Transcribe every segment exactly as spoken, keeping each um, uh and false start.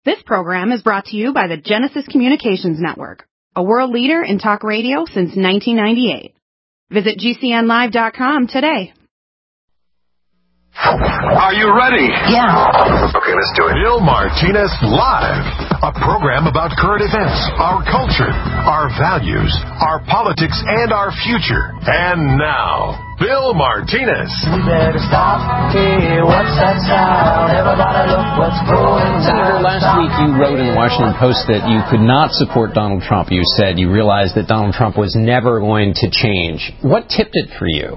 This program is brought to you by the Genesis Communications Network, a world leader in talk radio since nineteen ninety-eight. Visit G C N live dot com today. Are you ready? Yeah. Okay, let's do it. Bill Martinez Live, a program about current events, our culture, our values, our politics, and our future. And now, Bill Martinez. We better stop. Hey, what's that sound? Everybody look what's going on. Senator, last week you wrote in the Washington Post that you could not support Donald Trump. You said you realized that Donald Trump was never going to change. What tipped it for you?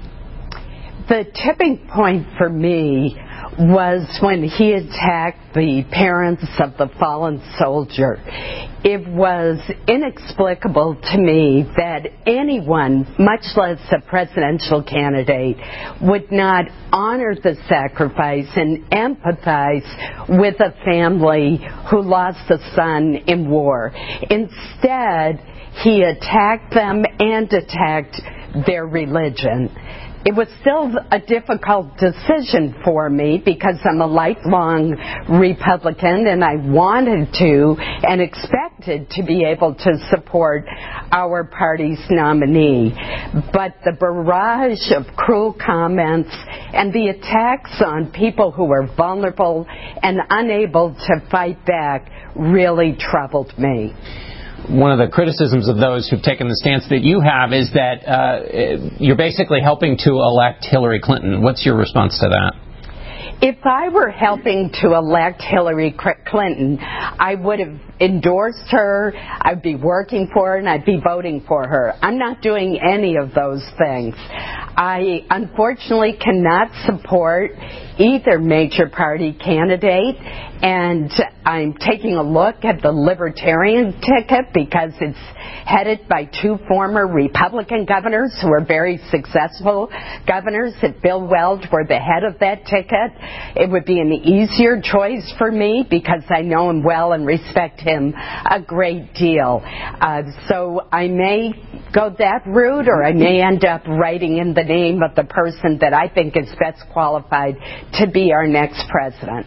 The tipping point for me was when he attacked the parents of the fallen soldier. It was inexplicable to me that anyone, much less a presidential candidate, would not honor the sacrifice and empathize with a family who lost a son in war. Instead, he attacked them and attacked their religion. It was still a difficult decision for me because I'm a lifelong Republican and I wanted to and expected to be able to support our party's nominee. But the barrage of cruel comments and the attacks on people who were vulnerable and unable to fight back really troubled me. One of the criticisms of those who've taken the stance that you have is that uh, you're basically helping to elect Hillary Clinton. What's your response to that? If I were helping to elect Hillary Clinton, I would have endorsed her, I'd be working for her, and I'd be voting for her. I'm not doing any of those things. I unfortunately cannot support either major party candidate, and I'm taking a look at the Libertarian ticket because it's headed by two former Republican governors who are very successful governors. If Bill Weld were the head of that ticket, it would be an easier choice for me because I know him well and respect him a great deal. Uh, so I may go that route, or I may end up writing in the name of the person that I think is best qualified to be our next president.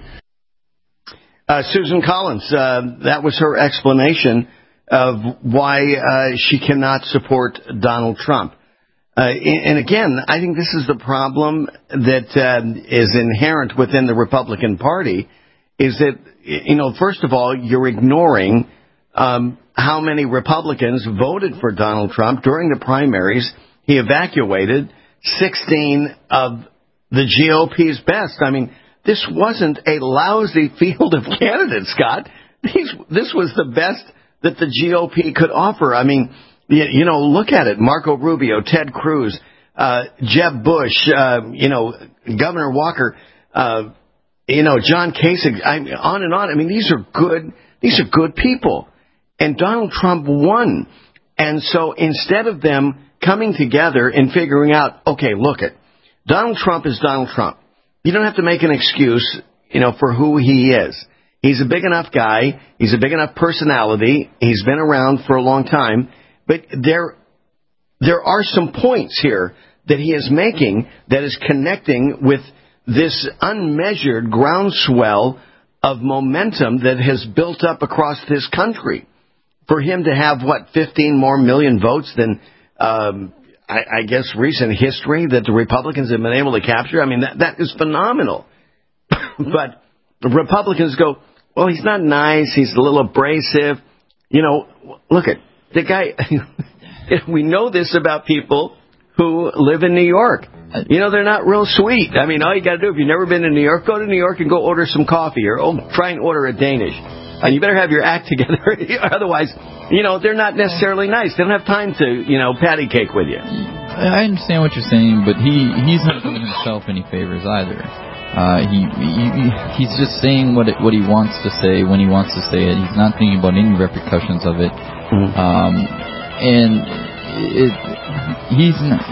Uh, Susan Collins, uh, that was her explanation of why uh, she cannot support Donald Trump. Uh, and again, I think this is the problem that uh, is inherent within the Republican Party, is that, you know, first of all, you're ignoring um, how many Republicans voted for Donald Trump during the primaries. He evacuated sixteen of the G O P's best. I mean, this wasn't a lousy field of candidates, Scott. These, this was the best that the G O P could offer. I mean, you, you know, look at it. Marco Rubio, Ted Cruz, uh, Jeb Bush, uh, you know, Governor Walker, uh, you know, John Kasich, I, on and on. I mean, these are good, these are good people. And Donald Trump won. And so instead of them coming together and figuring out, okay, look it, Donald Trump is Donald Trump. You don't have to make an excuse, you know, for who he is. He's a big enough guy. He's a big enough personality. He's been around for a long time. But there, there are some points here that he is making that is connecting with this unmeasured groundswell of momentum that has built up across this country. For him to have, what, fifteen more million votes than, um, I, I guess, recent history that the Republicans have been able to capture, I mean, that, that is phenomenal. But the Republicans go, well, he's not nice. He's a little abrasive. You know, look at the guy. We know this about people who live in New York. You know, they're not real sweet. I mean, all you got to do, if you've never been to New York, go to New York and go order some coffee, or oh, try and order a Danish. And you better have your act together. Otherwise, you know, they're not necessarily nice. They don't have time to, you know, patty cake with you. I understand what you're saying, but he, he's not doing himself any favors either. Uh, he, he he's just saying what it, what he wants to say when he wants to say it. He's not thinking about any repercussions of it. Mm-hmm. Um, and it, he's not,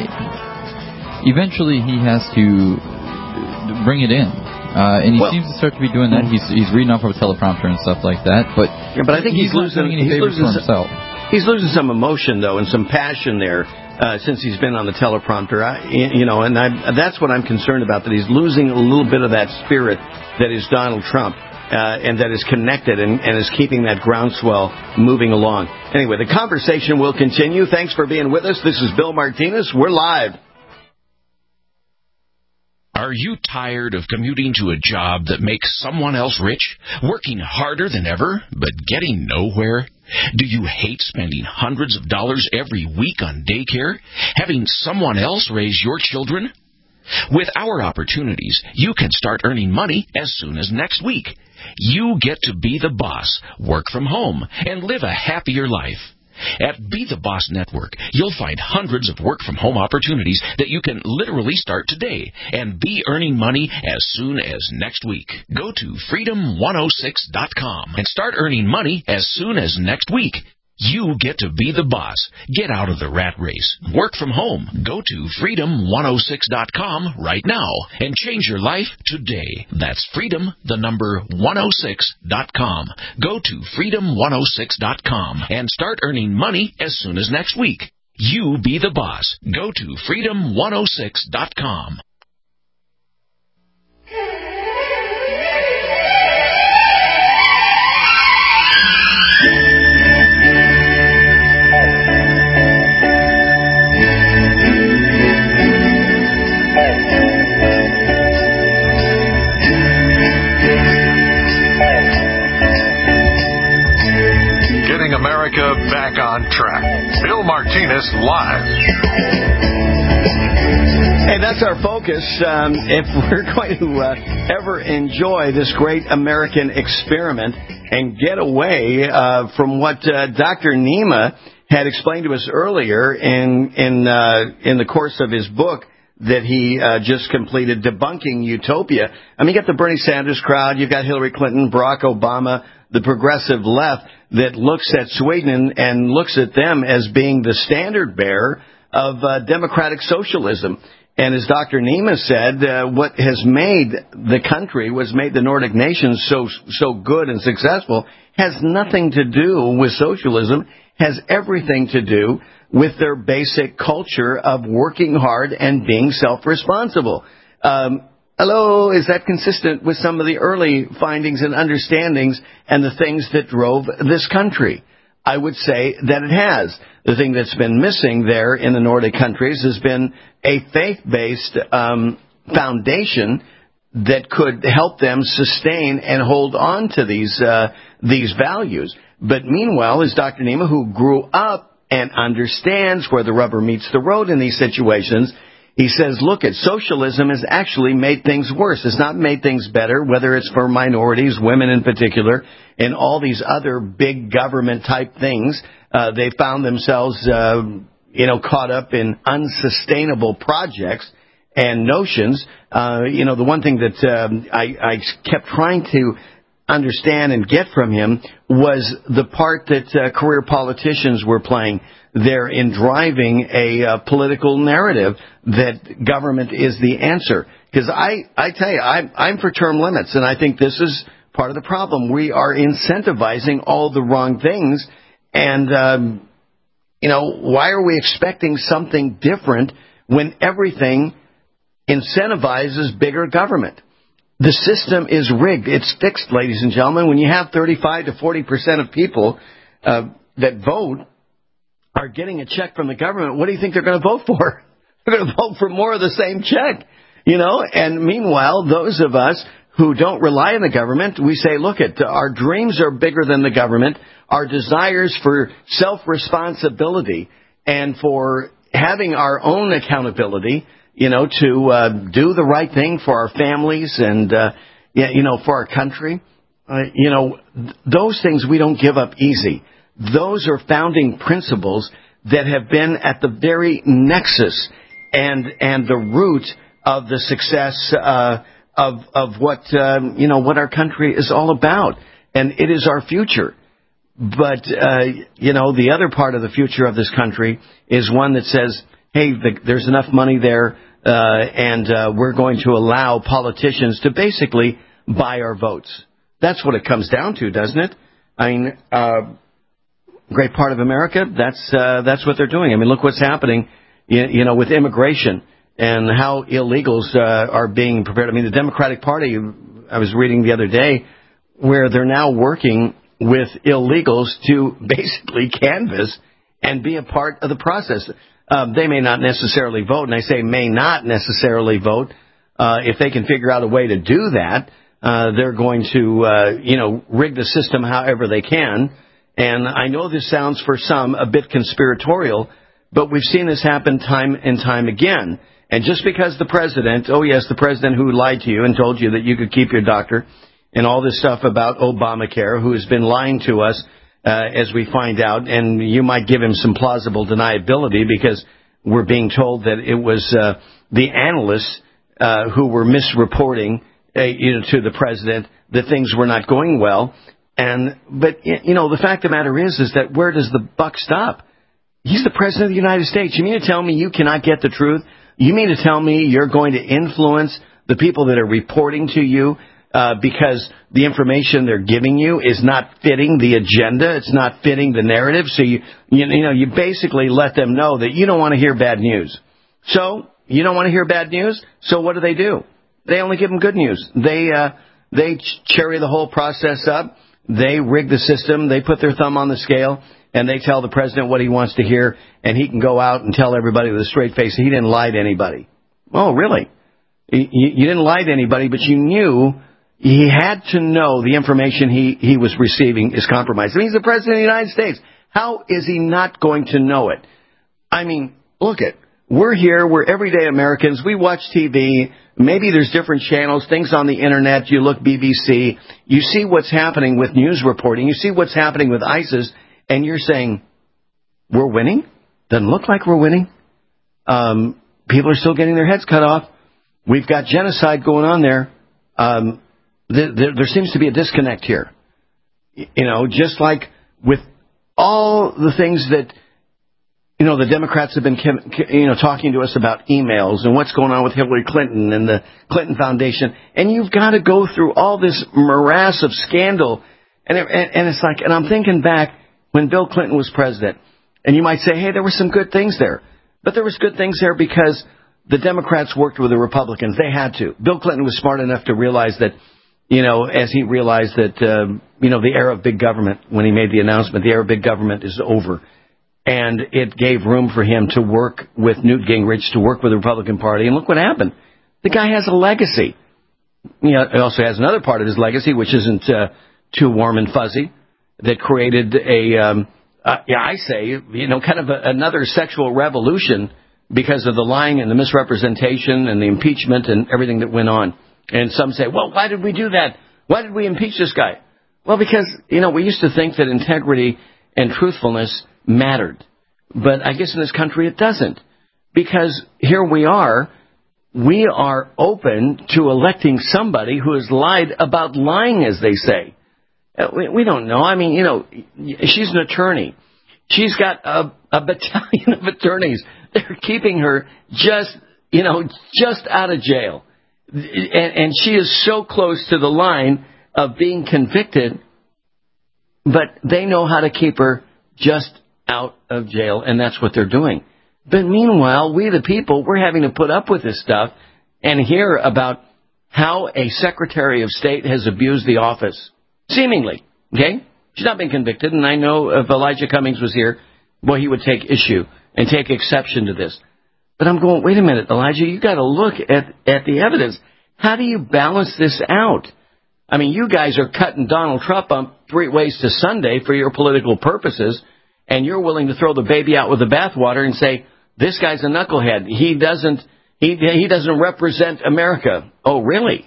eventually he has to bring it in. Uh, and he well, seems to start to be doing that. He's he's reading off of a teleprompter and stuff like that. But yeah, but I think he's, he's losing any he's favors losing for himself. Some, he's losing some emotion though, and some passion there uh, since he's been on the teleprompter. I, you know, and I, that's what I'm concerned about. That he's losing a little bit of that spirit that is Donald Trump. uh, and that is connected and, and is keeping that groundswell moving along. Anyway, the conversation will continue. Thanks for being with us. This is Bill Martinez. We're live. Are you tired of commuting to a job that makes someone else rich, working harder than ever, but getting nowhere? Do you hate spending hundreds of dollars every week on daycare, having someone else raise your children? With our opportunities, you can start earning money as soon as next week. You get to be the boss, work from home, and live a happier life. At Be the Boss Network, you'll find hundreds of work-from-home opportunities that you can literally start today and be earning money as soon as next week. Go to freedom one oh six dot com and start earning money as soon as next week. You get to be the boss. Get out of the rat race. Work from home. Go to freedom one oh six dot com right now and change your life today. That's freedom, the number one oh six dot com. Go to freedom one oh six dot com and start earning money as soon as next week. You be the boss. Go to freedom one oh six dot com. America back on track. Bill Martinez live. Hey, that's our focus. Um, if we're going to uh, ever enjoy this great American experiment and get away uh, from what uh, Doctor Nima had explained to us earlier in in uh, in the course of his book that he uh, just completed, Debunking Utopia. I mean, you got the Bernie Sanders crowd, you've got Hillary Clinton, Barack Obama, the progressive left that looks at Sweden and looks at them as being the standard bearer of uh, democratic socialism. And as Doctor Nima said, uh, what has made the country, what's made the Nordic nations so so good and successful, has nothing to do with socialism, has everything to do with their basic culture of working hard and being self-responsible. Um, hello, is that consistent with some of the early findings and understandings and the things that drove this country? I would say that it has. The thing that's been missing there in the Nordic countries has been a faith-based um, foundation that could help them sustain and hold on to these uh, these values. But meanwhile, as Doctor Nima, who grew up and understands where the rubber meets the road in these situations, he says, look, at socialism has actually made things worse. It's not made things better, whether it's for minorities, women in particular, and all these other big government-type things. Uh, they found themselves, uh, you know, caught up in unsustainable projects and notions. Uh, you know, the one thing that um, I, I kept trying to understand and get from him was the part that uh, career politicians were playing there in driving a uh, political narrative that government is the answer. Because I, I tell you, I'm, I'm for term limits, and I think this is part of the problem. We are incentivizing all the wrong things, and, um, you know, why are we expecting something different when everything incentivizes bigger government? The system is rigged. It's fixed, ladies and gentlemen. When you have thirty-five to forty percent of people uh, that vote are getting a check from the government, what do you think they're going to vote for? They're going to vote for more of the same check, you know? And meanwhile, those of us who don't rely on the government, we say, look, it, our dreams are bigger than the government. Our desires for self-responsibility and for having our own accountability, you know, to uh, do the right thing for our families and, uh, you know, for our country. Uh, you know, th- those things we don't give up easy. Those are founding principles that have been at the very nexus and and the root of the success uh, of of what um, you know what our country is all about, and it is our future. But uh, you know, the other part of the future of this country is one that says, hey, the, there's enough money there. Uh, and uh, we're going to allow politicians to basically buy our votes. That's what it comes down to, doesn't it? I mean, uh, great part of America, that's uh, that's what they're doing. I mean, look what's happening, you, you know, with immigration and how illegals uh, are being prepared. I mean, the Democratic Party, I was reading the other day, where they're now working with illegals to basically canvass and be a part of the process. Um, they may not necessarily vote, and I say may not necessarily vote. Uh, if they can figure out a way to do that, uh, they're going to, uh, you know, rig the system however they can. And I know this sounds for some a bit conspiratorial, but we've seen this happen time and time again. And just because the president, oh yes, the president who lied to you and told you that you could keep your doctor and all this stuff about Obamacare, who has been lying to us, uh, as we find out, and you might give him some plausible deniability because we're being told that it was uh, the analysts uh, who were misreporting uh, you know, to the president that things were not going well. And but, you know, the fact of the matter is, is that where does the buck stop? He's the president of the United States. You mean to tell me you cannot get the truth? You mean to tell me you're going to influence the people that are reporting to you uh, because the information they're giving you is not fitting the agenda, it's not fitting the narrative? So you, you, you know, you basically let them know that you don't want to hear bad news. So you don't want to hear bad news. So what do they do? They only give them good news. They uh, they cherry the whole process up. They rig the system. They put their thumb on the scale. And they tell the president what he wants to hear, and he can go out and tell everybody with a straight face he didn't lie to anybody. Oh, really? You, you didn't lie to anybody, but you knew he had to know the information he, he was receiving is compromised. I mean, he's the president of the United States. How is he not going to know it? I mean, look it. We're here. We're everyday Americans. We watch T V. Maybe there's different channels, things on the Internet. You look B B C. You see what's happening with news reporting. You see what's happening with ISIS. And you're saying, we're winning? Doesn't look like we're winning. Um, people are still getting their heads cut off. We've got genocide going on there. Um, th- th- there seems to be a disconnect here. Y- you know, just like with all the things that, you know, the Democrats have been, you know, talking to us about emails and what's going on with Hillary Clinton and the Clinton Foundation. And you've got to go through all this morass of scandal. And, it, and, and it's like, and I'm thinking back, when Bill Clinton was president, and you might say, hey, there were some good things there. But there was good things there because the Democrats worked with the Republicans. They had to. Bill Clinton was smart enough to realize that, you know, as he realized that, um, you know, the era of big government, when he made the announcement, the era of big government is over. And it gave room for him to work with Newt Gingrich, to work with the Republican Party. And look what happened. The guy has a legacy. You know, he also has another part of his legacy, which isn't uh, too warm and fuzzy, that created a, um, uh, yeah, I say, you know, kind of a, another sexual revolution because of the lying and the misrepresentation and the impeachment and everything that went on. And some say, well, why did we do that? Why did we impeach this guy? Well, because, you know, we used to think that integrity and truthfulness mattered. But I guess in this country it doesn't. Because here we are, we are open to electing somebody who has lied about lying, as they say. We, we don't know. I mean, you know, she's an attorney. She's got a, a battalion of attorneys. They're keeping her just, you know, just out of jail. And, and she is so close to the line of being convicted, but they know how to keep her just out of jail, and that's what they're doing. But meanwhile, we the people, we're having to put up with this stuff and hear about how a Secretary of State has abused the office. Seemingly, okay? She's not been convicted, and I know if Elijah Cummings was here, boy, he would take issue and take exception to this. But I'm going, wait a minute, Elijah, you got to look at, at the evidence. How do you balance this out? I mean, you guys are cutting Donald Trump up three ways to Sunday for your political purposes, and you're willing to throw the baby out with the bathwater and say, this guy's a knucklehead. He doesn't, he, he doesn't represent America. Oh, really?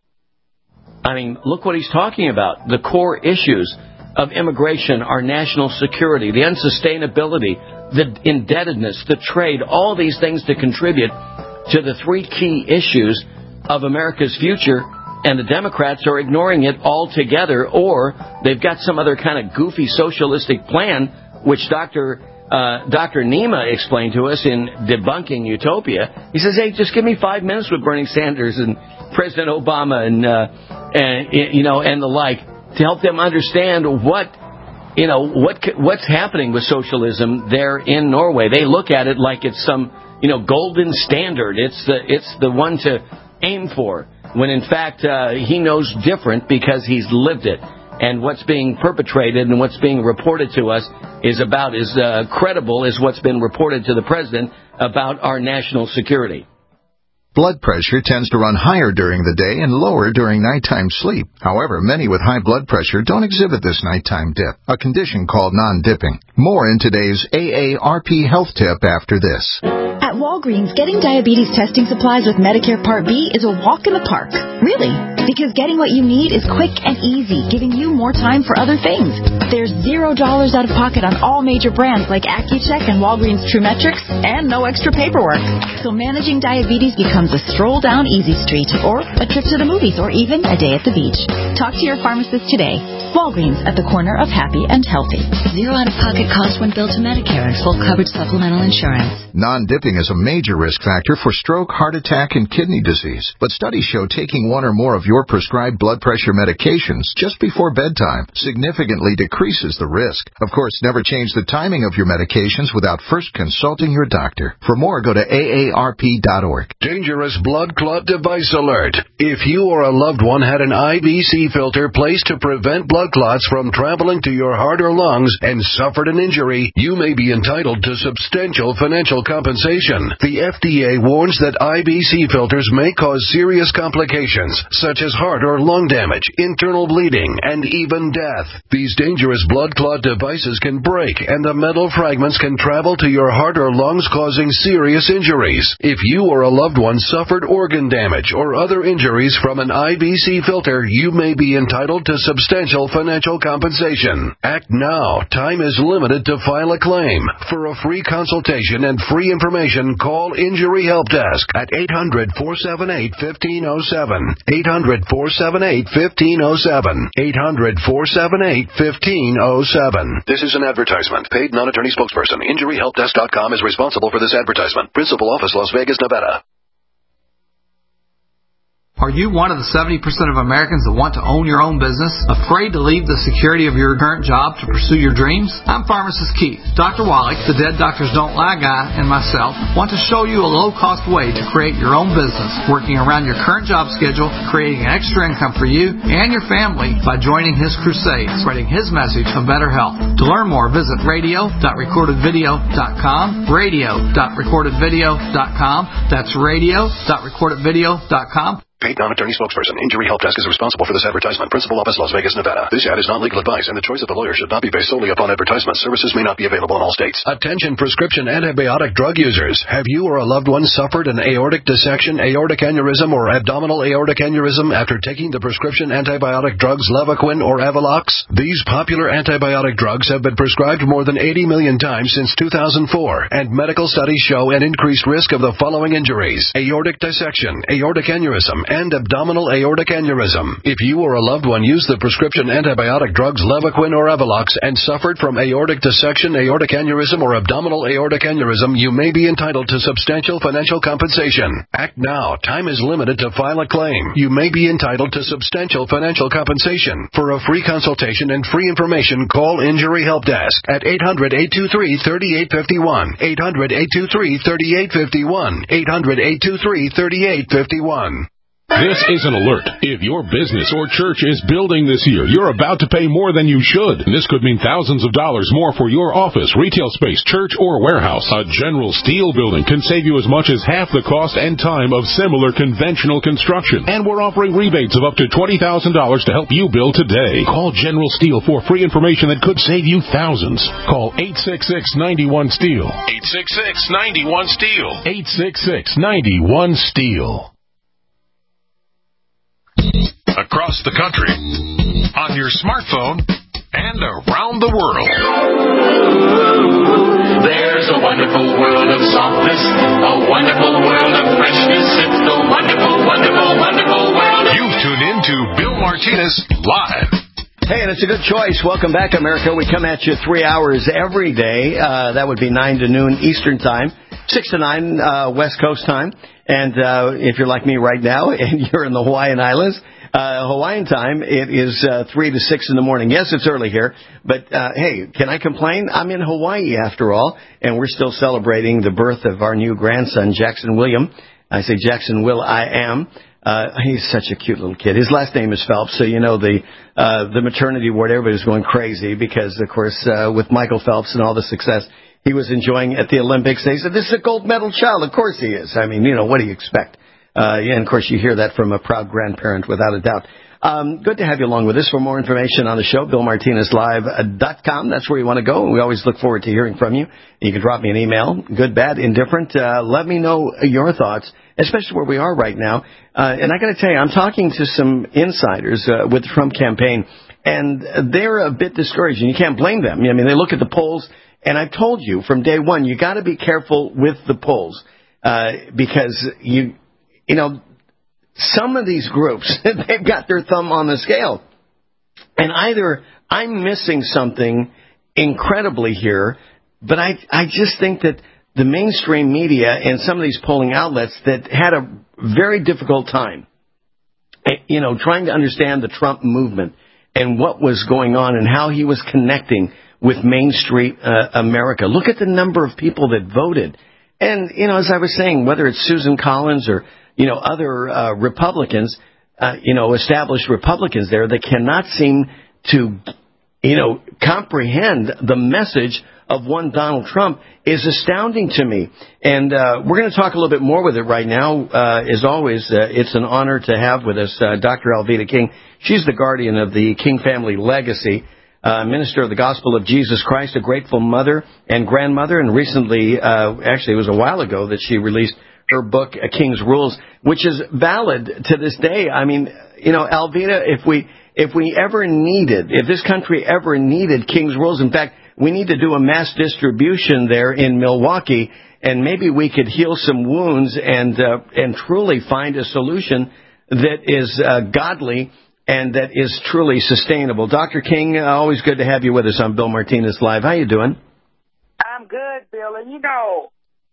I mean, look what he's talking about. The core issues of immigration, our national security, the unsustainability, the indebtedness, the trade, all these things to contribute to the three key issues of America's future. And the Democrats are ignoring it altogether, or they've got some other kind of goofy socialistic plan, which Doctor Uh, Doctor Nima explained to us in Debunking Utopia. He says, hey, just give me five minutes with Bernie Sanders and President Obama and, uh, and you know, and the like to help them understand what, you know, what what's happening with socialism there in Norway. They look at it like it's some, you know, golden standard. It's the, it's the one to aim for. when in fact uh, he knows different because he's lived it. And what's being perpetrated and what's being reported to us is about as uh, credible as what's been reported to the president about our national security. Blood pressure tends to run higher during the day and lower during nighttime sleep. However, many with high blood pressure don't exhibit this nighttime dip, a condition called non-dipping. More in today's A A R P health tip after this. At Walgreens, getting diabetes testing supplies with Medicare Part B is a walk in the park. Really, because getting what you need is quick and easy, giving you more time for other things. There's zero dollars out of pocket on all major brands like Accu-Check and Walgreens TrueMetrics, and no extra paperwork. So managing diabetes becomes a stroll down Easy Street, or a trip to the movies, or even a day at the beach. Talk to your pharmacist today. Walgreens, at the corner of happy and healthy. Zero out-of-pocket cost when billed to Medicare and full coverage supplemental insurance. Non-dipping is a major risk factor for stroke, heart attack, and kidney disease. But studies show taking one or more of your prescribed blood pressure medications just before bedtime significantly decreases the risk. Of course, never change the timing of your medications without first consulting your doctor. For more, go to A A R P dot org. Dangerous blood clot device alert. If you or a loved one had an I B C filter placed to prevent blood clots from traveling to your heart or lungs and suffered an injury, you may be entitled to substantial financial compensation. The F D A warns that I B C filters may cause serious complications, such as heart or lung damage, internal bleeding, and even death. These dangerous blood clot devices can break, and the metal fragments can travel to your heart or lungs, causing serious injuries. If you or a loved one suffered organ damage or other injuries from an I B C filter, you may be entitled to substantial financial compensation. Act now. Time is limited to file a claim. For a free consultation and free information, call Injury Help Desk at eight hundred, four seven eight, one five zero seven. eight hundred, four seven eight, one five zero seven. eight hundred, four seven eight, one five zero seven. This is an advertisement. Paid non-attorney spokesperson. Injury Help Desk dot com is responsible for this advertisement. Principal office, Las Vegas, Nevada. Are you one of the seventy percent of Americans that want to own your own business, afraid to leave the security of your current job to pursue your dreams? I'm Pharmacist Keith. Doctor Wallach, the Dead Doctors Don't Lie guy, and myself want to show you a low-cost way to create your own business, working around your current job schedule, creating an extra income for you and your family by joining his crusade, spreading his message of better health. To learn more, visit radio dot recorded video dot com, radio dot recorded video dot com. That's radio dot recorded video dot com. Paid non-attorney spokesperson. Injury Help Desk is responsible for this advertisement. Principal office, Las Vegas, Nevada. This ad is not legal advice, and the choice of the lawyer should not be based solely upon advertisement. Services may not be available in all states. Attention prescription antibiotic drug users. Have you or a loved one suffered an aortic dissection, aortic aneurysm, or abdominal aortic aneurysm after taking the prescription antibiotic drugs Levaquin or Avelox? These popular antibiotic drugs have been prescribed more than eighty million times since two thousand four, and medical studies show an increased risk of the following injuries: aortic dissection, aortic aneurysm, and abdominal aortic aneurysm. If you or a loved one used the prescription antibiotic drugs Levaquin or Avelox and suffered from aortic dissection, aortic aneurysm, or abdominal aortic aneurysm, you may be entitled to substantial financial compensation. Act now. Time is limited to file a claim. You may be entitled to substantial financial compensation. For a free consultation and free information, call Injury Help Desk at eight hundred, eight two three, three eight five one. eight hundred, eight two three, three eight five one. eight hundred, eight two three, three eight five one. This is an alert. If your business or church is building this year, you're about to pay more than you should. This could mean thousands of dollars more for your office, retail space, church, or warehouse. A General Steel building can save you as much as half the cost and time of similar conventional construction. And we're offering rebates of up to twenty thousand dollars to help you build today. Call General Steel for free information that could save you thousands. Call eight six six, nine one, STEEL. eight six six, nine one, STEEL. eight six six, nine one, STEEL. Across the country, on your smartphone, and around the world. There's a wonderful world of softness, a wonderful world of freshness. It's the wonderful, wonderful, wonderful world. You've tuned in to Bill Martinez Live. Hey, and it's a good choice. Welcome back, America. We come at you three hours every day. Uh, that would be nine to noon Eastern Time, six to nine uh, West Coast Time. And uh, if you're like me right now and you're in the Hawaiian Islands, uh, Hawaiian time, it is uh, three to six in the morning. Yes, it's early here, but uh, hey, can I complain? I'm in Hawaii after all, and we're still celebrating the birth of our new grandson, Jackson William. I say Jackson Will I am. Uh, he's such a cute little kid. His last name is Phelps, so you know the uh, the maternity ward. Everybody's going crazy because, of course, uh, with Michael Phelps and all the success he was enjoying at the Olympics, they said, this is a gold medal child. Of course he is. I mean, you know, what do you expect? Uh, yeah, and, of course, you hear that from a proud grandparent, without a doubt. Um, good to have you along with us. For more information on the show, Bill Martinez Live dot com. That's where you want to go. We always look forward to hearing from you. You can drop me an email, good, bad, indifferent. Uh, let me know your thoughts, especially where we are right now. Uh, and I got to tell you, I'm talking to some insiders uh, with the Trump campaign, and they're a bit discouraged, and you can't blame them. I mean, they look at the polls, and I've told you from day one, you got to be careful with the polls uh, because you, you know, some of these groups, they've got their thumb on the scale. And either I'm missing something incredibly here, but I, I just think that the mainstream media and some of these polling outlets that had a very difficult time, you know, trying to understand the Trump movement and what was going on and how he was connecting with Main Street uh, America. Look at the number of people that voted. And, you know, as I was saying, whether it's Susan Collins or you know, other uh, Republicans, uh, you know, established Republicans there that cannot seem to, you know, comprehend the message of one Donald Trump is astounding to me. And uh, we're going to talk a little bit more with it right now. Uh, as always, uh, it's an honor to have with us uh, Doctor Alveda King. She's the guardian of the King family legacy, uh, minister of the Gospel of Jesus Christ, a grateful mother and grandmother. And recently, uh, actually, it was a while ago that she released her book, A King's Rules, which is valid to this day. I mean, you know, Alveda, if we if we ever needed, if this country ever needed King's Rules, in fact, we need to do a mass distribution there in Milwaukee, and maybe we could heal some wounds and uh, and truly find a solution that is uh, godly and that is truly sustainable. Doctor King, uh, always good to have you with us on Bill Martinez Live. How you doing? I'm good, Bill, and you know,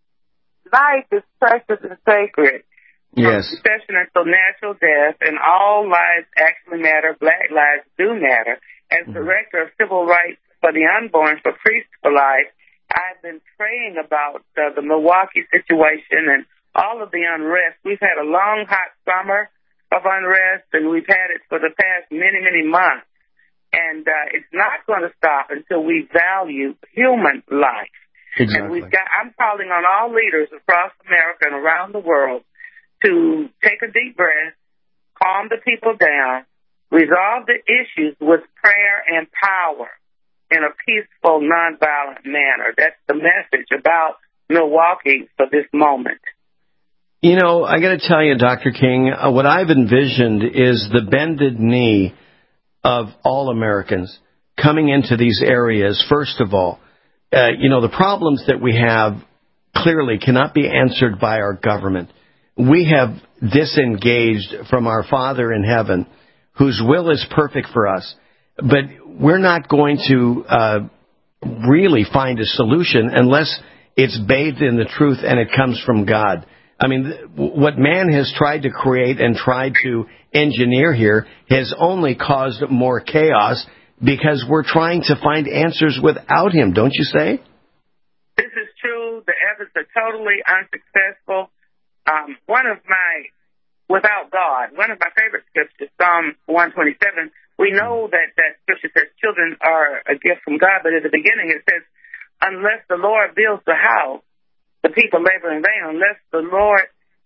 life is precious and sacred. Yes. From conception until natural death, and all lives actually matter. Black lives do matter. As mm-hmm. Director of Civil Rights for the Unborn for Priests for Life, I've been praying about uh, the Milwaukee situation and all of the unrest. We've had a long, hot summer of unrest, and we've had it for the past many, many months. And uh, it's not going to stop until we value human life. Exactly. And we've got, I'm calling on all leaders across America and around the world to take a deep breath, calm the people down, resolve the issues with prayer and power in a peaceful, nonviolent manner. That's the message about Milwaukee for this moment. You know, I got to tell you, Doctor King, uh, what I've envisioned is the bended knee of all Americans coming into these areas, first of all. Uh, you know, the problems that we have clearly cannot be answered by our government. We have disengaged from our Father in heaven, whose will is perfect for us. But we're not going to uh, really find a solution unless it's bathed in the truth and it comes from God. I mean, what man has tried to create and tried to engineer here has only caused more chaos, because we're trying to find answers without him, don't you say? This is true. The efforts are totally unsuccessful. Um, one of my, without God, one of my favorite scriptures, Psalm one twenty-seven, we know that that scripture says children are a gift from God, but at the beginning it says, unless the Lord builds the house, the people labor in vain. Unless the Lord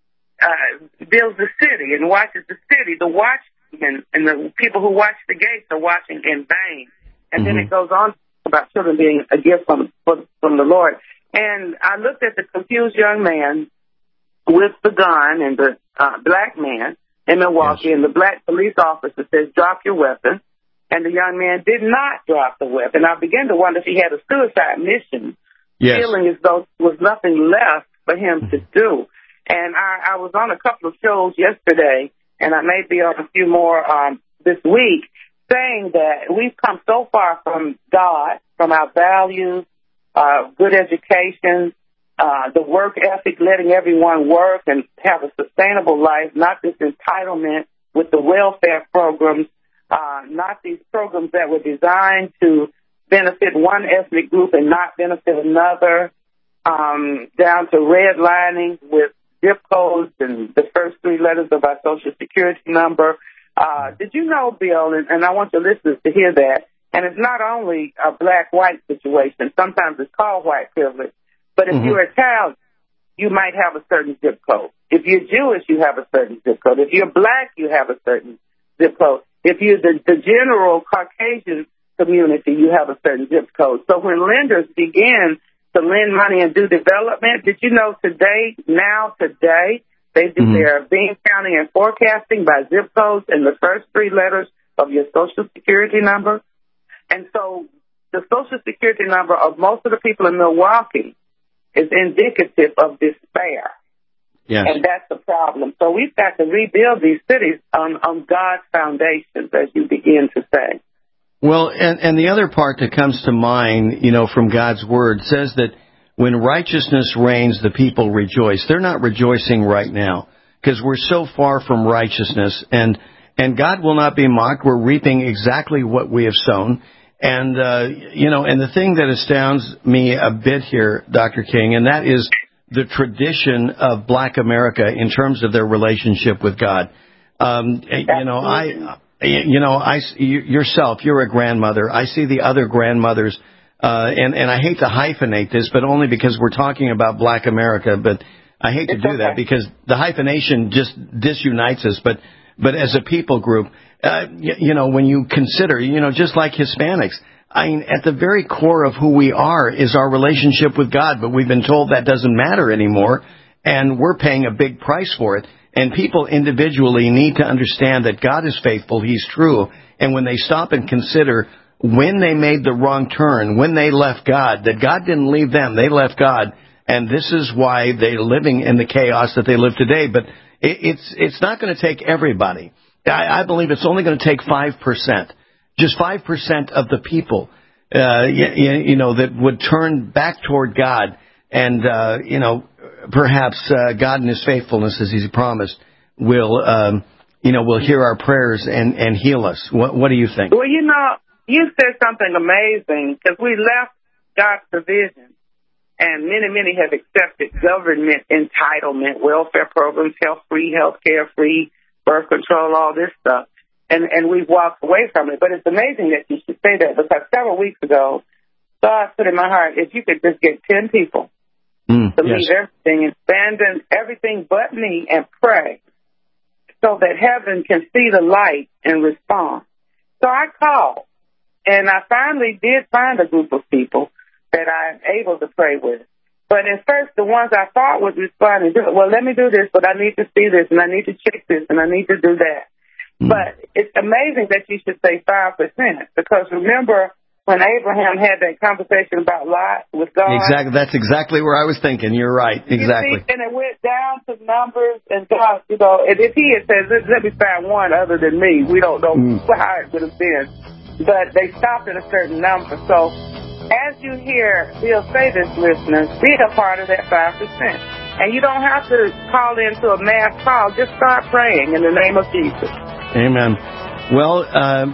uh, builds the city and watches the city, the watchmen and the people who watch the gates are watching in vain. And mm-hmm. then it goes on about children being a gift from from the Lord. And I looked at the confused young man with the gun and the uh, black man in Milwaukee, yes. and the black police officer says, drop your weapon. And the young man did not drop the weapon. I began to wonder if he had a suicide mission, yes. feeling as though there was nothing left for him to do. And I, I was on a couple of shows yesterday, and I may be on a few more um, this week, saying that we've come so far from God, from our values, uh, good education, uh, the work ethic, letting everyone work and have a sustainable life, not this entitlement with the welfare programs, uh, not these programs that were designed to benefit one ethnic group and not benefit another, um, down to redlining with zip codes and the first three letters of our Social Security number. Uh, did you know, Bill, and, and I want your listeners to hear that, and it's not only a black-white situation. Sometimes it's called white privilege. But if mm-hmm. you're Italian, you might have a certain zip code. If you're Jewish, you have a certain zip code. If you're black, you have a certain zip code. If you're the, the general Caucasian community, you have a certain zip code. So when lenders begin to lend money and do development, did you know today, now today, they do mm-hmm. their bean counting and forecasting by zip codes and the first three letters of your Social Security number? And so the Social Security number of most of the people in Milwaukee is indicative of despair. Yes. And that's the problem. So we've got to rebuild these cities on, on God's foundations, as you begin to say. Well, and, and the other part that comes to mind, you know, from God's Word says that when righteousness reigns, the people rejoice. They're not rejoicing right now because we're so far from righteousness. And, and God will not be mocked. We're reaping exactly what we have sown. And, uh, you know, and the thing that astounds me a bit here, Doctor King, and that is the tradition of Black America in terms of their relationship with God. Um, you know, I, you know, I, yourself, you're a grandmother. I see the other grandmothers, uh, and, and I hate to hyphenate this, but only because we're talking about Black America, but I hate to do that because the hyphenation just disunites us, but, but as a people group, Uh, you, you know, when you consider, you know, just like Hispanics, I mean, at the very core of who we are is our relationship with God, but we've been told that doesn't matter anymore, and we're paying a big price for it. And people individually need to understand that God is faithful, He's true, and when they stop and consider when they made the wrong turn, when they left God, that God didn't leave them, they left God, and this is why they're living in the chaos that they live today. But it, it's it's not going to take everybody. I, I believe it's only going to take five percent, just five percent of the people, uh, you, you know, that would turn back toward God. And, uh, you know, perhaps uh, God in His faithfulness, as He's promised, will, um, you know, will hear our prayers and, and heal us. What, what do you think? Well, you know, you said something amazing because we left God's provision. And many, many have accepted government entitlement, welfare programs, health-free, health care-free, birth control, all this stuff, and and we've walked away from it. But it's amazing that you should say that because several weeks ago, God put in my heart, if you could just get ten people mm, to yes. leave everything, abandon everything but me, and pray so that heaven can see the light and respond. So I called, and I finally did find a group of people that I'm able to pray with. But at first, the ones I thought would respond and do it, well, let me do this, but I need to see this, and I need to check this, and I need to do that. Mm. But it's amazing that you should say five percent, because remember when Abraham had that conversation about Lot with God? Exactly. That's exactly where I was thinking. You're right. Exactly. You see, and it went down to numbers, and God, you know, and if he had said, let, let me find one other than me, we don't know mm. how it would have been. But they stopped at a certain number. So as you hear Bill say this, listeners, be a part of that five percent. And you don't have to call into a mass call. Just start praying in the name of Jesus. Amen. Well, uh,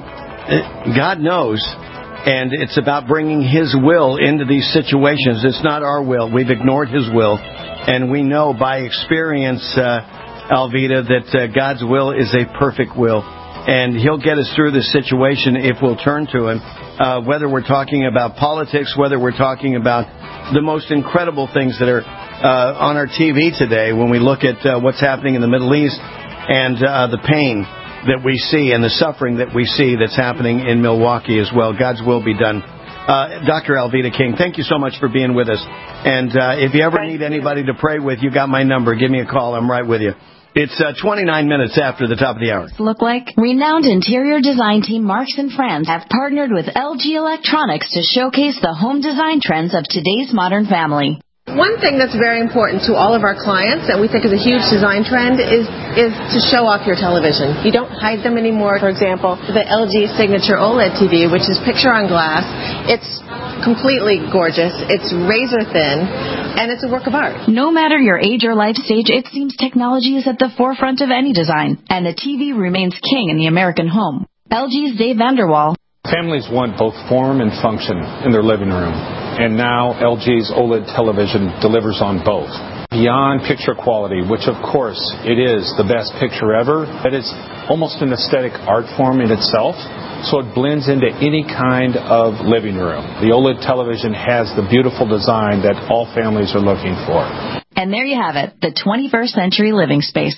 God knows, and it's about bringing His will into these situations. It's not our will. We've ignored His will. And we know by experience, uh, Alveda, that uh, God's will is a perfect will. And He'll get us through this situation if we'll turn to Him. Uh, whether we're talking about politics, whether we're talking about the most incredible things that are uh, on our T V today, when we look at uh, what's happening in the Middle East and uh, the pain that we see and the suffering that we see that's happening in Milwaukee as well. God's will be done. Uh, Doctor Alveda King, thank you so much for being with us. And uh, if you ever need anybody to pray with, you got my number. Give me a call. I'm right with you. It's uh, twenty-nine minutes after the top of the hour. Look like renowned interior design team Marks and Friends have partnered with L G Electronics to showcase the home design trends of today's modern family. One thing that's very important to all of our clients that we think is a huge design trend is is to show off your television. You don't hide them anymore. For example, the L G Signature OLED T V, which is picture on glass, it's completely gorgeous. It's razor thin, and it's a work of art. No matter your age or life stage, it seems technology is at the forefront of any design, and the T V remains king in the American home. L G's Dave Vanderwall. Families want both form and function in their living room, and now L G's OLED television delivers on both. beyond picture quality, which of course it is the best picture ever, but it's almost an aesthetic art form in itself. So it blends into any kind of living room. The OLED television has the beautiful design that all families are looking for. And there you have it, the twenty-first century living space.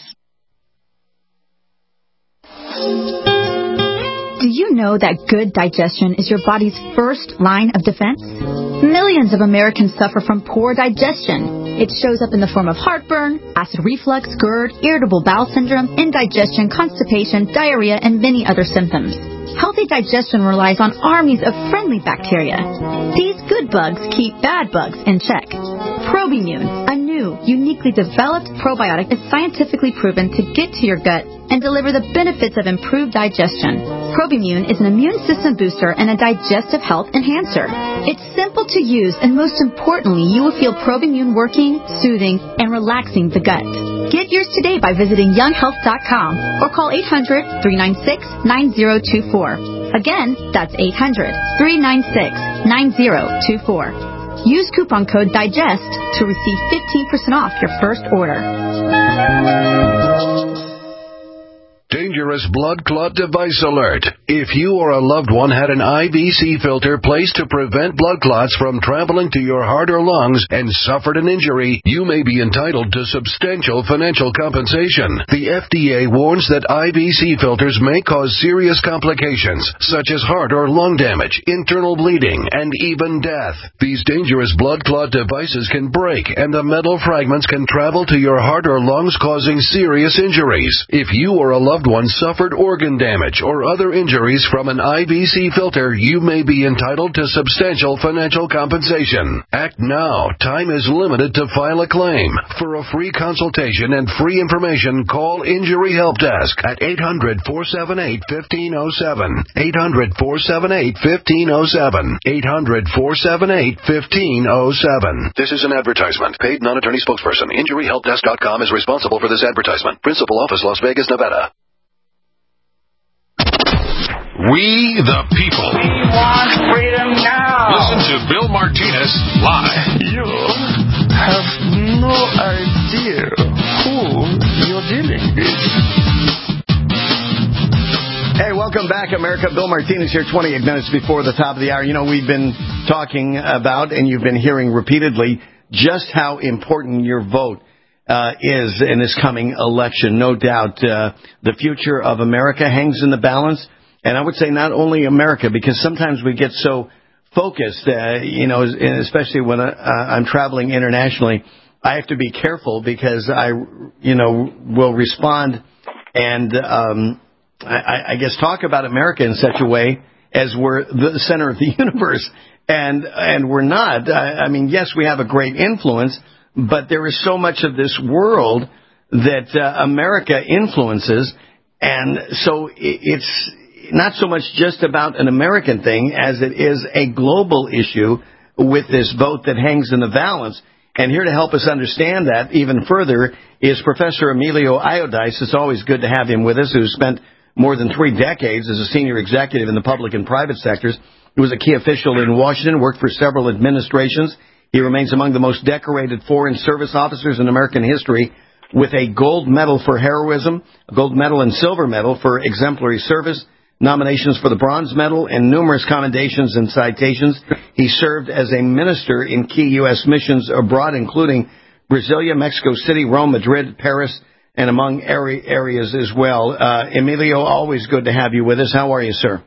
Do you know that good digestion is your body's first line of defense? Millions of Americans suffer from poor digestion. It shows up in the form of heartburn, acid reflux, GERD, irritable bowel syndrome, indigestion, constipation, diarrhea, and many other symptoms. Healthy digestion relies on armies of friendly bacteria. These good bugs keep bad bugs in check. Probimune, a new, uniquely developed probiotic, is scientifically proven to get to your gut and deliver the benefits of improved digestion. Probimune is an immune system booster and a digestive health enhancer. It's simple to use, and most importantly, you will feel Probimune working, soothing, and relaxing the gut. Get yours today by visiting young health dot com or call eight hundred, three nine six, nine zero two four. Again, that's eight hundred, three nine six, nine zero two four. Use coupon code DIGEST to receive fifteen percent off your first order. Dangerous blood clot device alert. If you or a loved one had an I V C filter placed to prevent blood clots from traveling to your heart or lungs and suffered an injury, you may be entitled to substantial financial compensation. The F D A warns that I V C filters may cause serious complications, such as heart or lung damage, internal bleeding, and even death. These dangerous blood clot devices can break, and the metal fragments can travel to your heart or lungs, causing serious injuries. If you or a loved one suffered organ damage or other injuries from an I V C filter, you may be entitled to substantial financial compensation. Act now. Time is limited to file a claim. For a free consultation and free information, call Injury Help Desk at eight hundred, four seven eight, one five zero seven. eight hundred, four seven eight, one five zero seven. eight hundred, four seven eight, one five zero seven. This is an advertisement. Paid non-attorney spokesperson. Injury Help Desk dot com is responsible for this advertisement. Principal office, Las Vegas, Nevada. We the people. We want freedom now. Listen to Bill Martinez live. You have no idea who you're dealing with. Hey, welcome back, America. Bill Martinez here, twenty-eight minutes before the top of the hour. You know, we've been talking about, and you've been hearing repeatedly, just how important your vote uh, is in this coming election. No doubt uh, the future of America hangs in the balance. And I would say not only America, because sometimes we get so focused, uh, you know, especially when I, uh, I'm traveling internationally, I have to be careful because I, you know, will respond and, um, I, I guess talk about America in such a way as we're the center of the universe. And, and we're not. I, I mean, yes, we have a great influence, but there is so much of this world that uh, America influences. And so it's not so much just about an American thing as it is a global issue with this vote that hangs in the balance. And here to help us understand that even further is Professor Emilio Iodice. It's always good to have him with us, who spent more than three decades as a senior executive in the public and private sectors. He was a key official in Washington, worked for several administrations. He remains among the most decorated foreign service officers in American history, with a gold medal for heroism, a gold medal and silver medal for exemplary service, nominations for the Bronze Medal, and numerous commendations and citations. He served as a minister in key U S missions abroad, including Brasilia, Mexico City, Rome, Madrid, Paris, and among areas as well. Uh, Emilio, always good to have you with us. How are you, sir?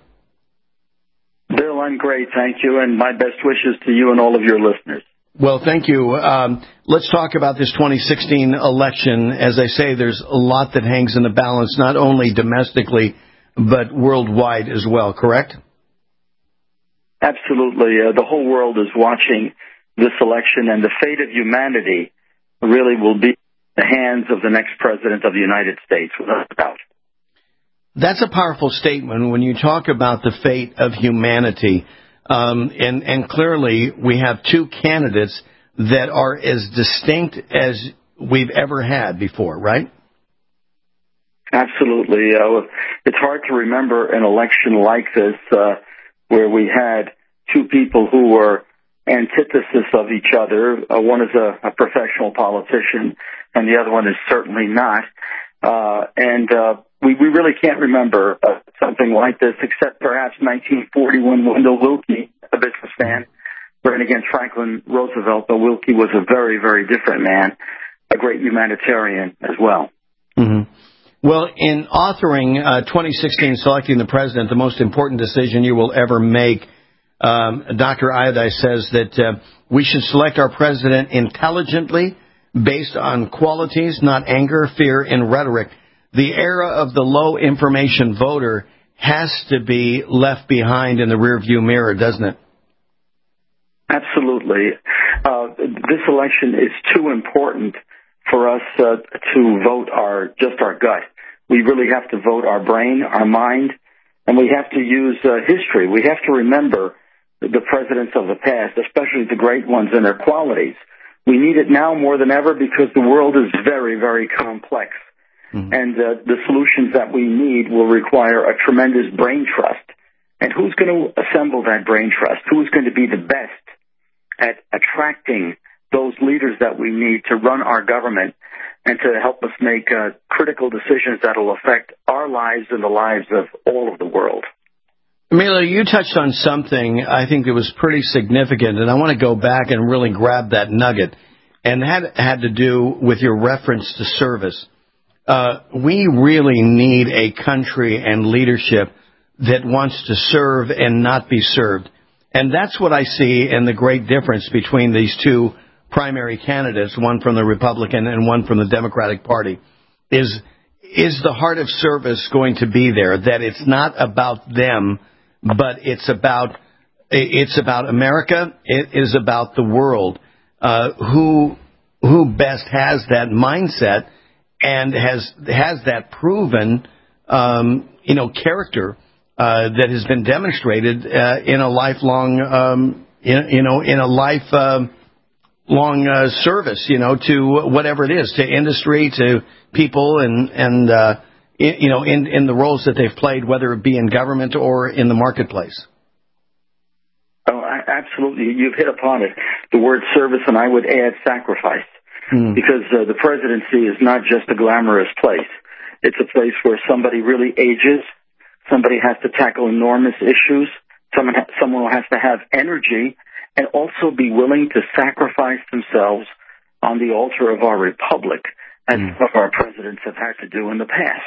Bill, I'm great, thank you, and my best wishes to you and all of your listeners. Well, thank you. Um, let's talk about this twenty sixteen election. As I say, there's a lot that hangs in the balance, not only domestically, but worldwide as well, correct? Absolutely. Uh, the whole world is watching this election, and the fate of humanity really will be in the hands of the next president of the United States, without a doubt. That's a powerful statement when you talk about the fate of humanity. Um, and, and clearly we have two candidates that are as distinct as we've ever had before, right? Absolutely. Uh, it's hard to remember an election like this uh, where we had two people who were antithesis of each other. Uh, one is a, a professional politician, and the other one is certainly not. Uh, and uh, we, we really can't remember uh, something like this, except perhaps nineteen forty when Wendell Willkie, a businessman, ran against Franklin Roosevelt. But Willkie was a very, very different man, a great humanitarian as well. Mm-hmm. Well, in authoring uh, twenty sixteen Selecting the President, the most important decision you will ever make, um, Doctor Iodide says that uh, we should select our president intelligently, based on qualities, not anger, fear, and rhetoric. The era of the low information voter has to be left behind in the rearview mirror, doesn't it? Absolutely. Uh, this election is too important for us uh, to vote our just our gut. We really have to vote our brain, our mind, and we have to use uh, history. We have to remember the presidents of the past, especially the great ones and their qualities. We need it now more than ever because the world is very, very complex. Mm-hmm. And uh, the solutions that we need will require a tremendous brain trust. And who's going to assemble that brain trust? Who's going to be the best at attracting those leaders that we need to run our government and to help us make uh, critical decisions that will affect our lives and the lives of all of the world? Emilio, you touched on something I think that was pretty significant, and I want to go back and really grab that nugget, and that had to do with your reference to service. Uh, we really need a country and leadership that wants to serve and not be served. And that's what I see in the great difference between these two primary candidates, one from the Republican and one from the Democratic Party, is is the heart of service going to be there, that it's not about them, but it's about it's about America, it is about the world. Uh, who who best has that mindset and has has that proven um, you know character uh, that has been demonstrated uh, in a lifelong um, in, you know in a life. Uh, long uh, service, you know, to whatever it is, to industry, to people, and, and uh, in, you know, in, in the roles that they've played, whether it be in government or in the marketplace. Oh, absolutely. You've hit upon it, the word service, and I would add sacrifice, mm. because uh, the presidency is not just a glamorous place. It's a place where somebody really ages, somebody has to tackle enormous issues, someone, ha- someone has to have energy, and also be willing to sacrifice themselves on the altar of our republic, as mm. some of our presidents have had to do in the past.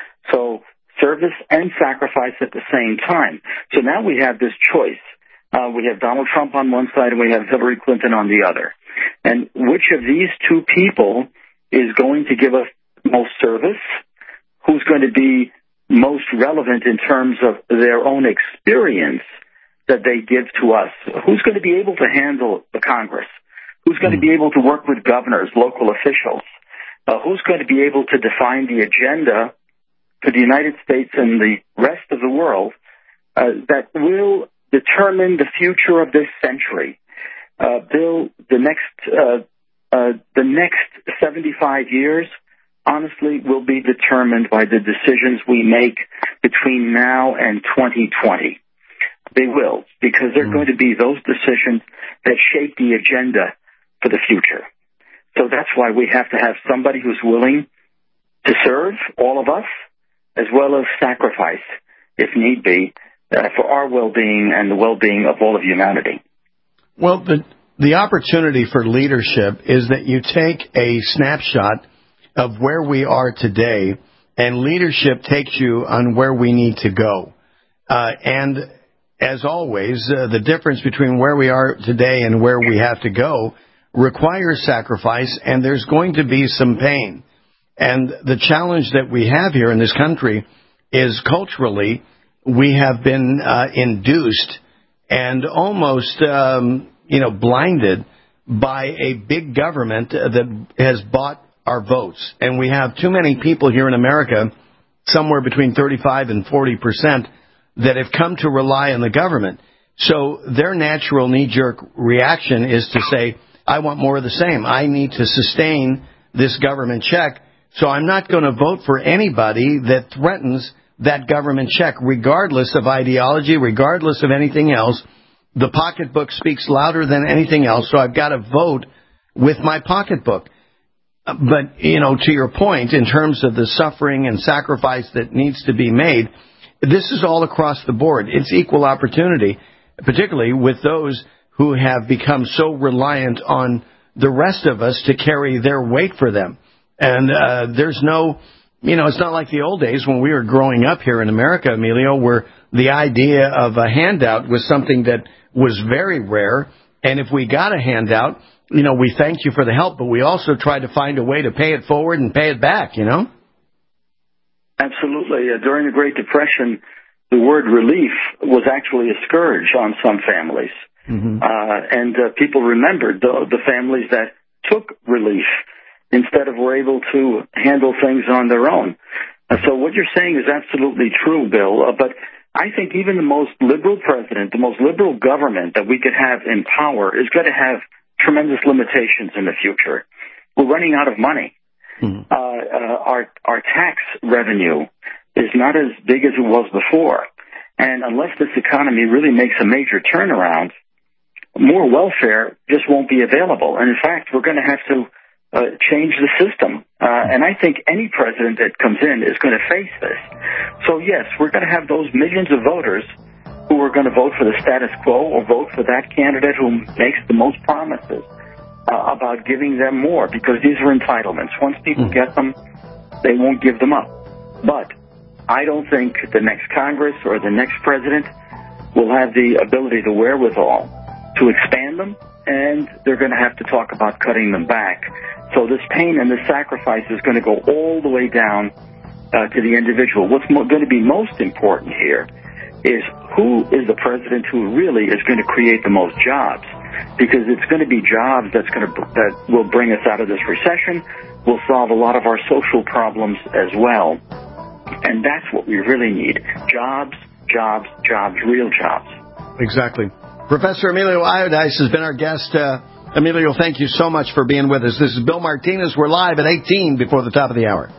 So service and sacrifice at the same time. So now we have this choice. Uh, we have Donald Trump on one side and we have Hillary Clinton on the other. And which of these two people is going to give us most service? Who's going to be most relevant in terms of their own experience that they give to us? Who's going to be able to handle the Congress? Who's going to be able to work with governors, local officials? Uh, who's going to be able to define the agenda for the United States and the rest of the world uh, that will determine the future of this century? Uh, Bill, the next uh, uh, the next seventy-five years, honestly, will be determined by the decisions we make between now and twenty twenty. They will, because they're mm. going to be those decisions that shape the agenda for the future. So that's why we have to have somebody who's willing to serve all of us, as well as sacrifice, if need be, uh, for our well-being and the well-being of all of humanity. Well, the the opportunity for leadership is that you take a snapshot of where we are today, and leadership takes you on where we need to go. Uh, and as always, uh, the difference between where we are today and where we have to go requires sacrifice, and there's going to be some pain. And the challenge that we have here in this country is culturally we have been uh, induced and almost, um, you know, blinded by a big government that has bought our votes. And we have too many people here in America, somewhere between thirty-five and forty percent, that have come to rely on the government. So their natural knee-jerk reaction is to say, I want more of the same. I need to sustain this government check, so I'm not going to vote for anybody that threatens that government check, regardless of ideology, regardless of anything else. the pocketbook speaks louder than anything else, so I've got to vote with my pocketbook. But, you know, to your point, in terms of the suffering and sacrifice that needs to be made, this is all across the board. It's equal opportunity, particularly with those who have become so reliant on the rest of us to carry their weight for them. And uh, there's no, you know, it's not like the old days when we were growing up here in America, Emilio, where the idea of a handout was something that was very rare. And if we got a handout, you know, we thank you for the help, but we also tried to find a way to pay it forward and pay it back, you know? Absolutely. Uh, during the Great Depression, the word relief was actually a scourge on some families. Mm-hmm. Uh, and uh, people remembered the, the families that took relief instead of were able to handle things on their own. Uh, so what you're saying is absolutely true, Bill. Uh, but I think even the most liberal president, the most liberal government that we could have in power is going to have tremendous limitations in the future. We're running out of money. Mm-hmm. Uh, uh, our our tax revenue is not as big as it was before. And unless this economy really makes a major turnaround, more welfare just won't be available. And in fact, we're going to have to uh, change the system. Uh, and I think any president that comes in is going to face this. So yes, we're going to have those millions of voters who are going to vote for the status quo or vote for that candidate who makes the most promises uh, about giving them more, because these are entitlements. Once people get them, they won't give them up. But I don't think the next Congress or the next president will have the ability, the wherewithal to expand them, and they're going to have to talk about cutting them back. So this pain and this sacrifice is going to go all the way down uh, to the individual. What's mo- going to be most important here is who is the president who really is going to create the most jobs, because it's going to be jobs that's going to that will bring us out of this recession, will solve a lot of our social problems as well, and that's what we really need: jobs, jobs, jobs, real jobs. Exactly. Professor Emilio Iodice has been our guest. Uh, Emilio, thank you so much for being with us. This is Bill Martinez. We're live at eighteen before the top of the hour.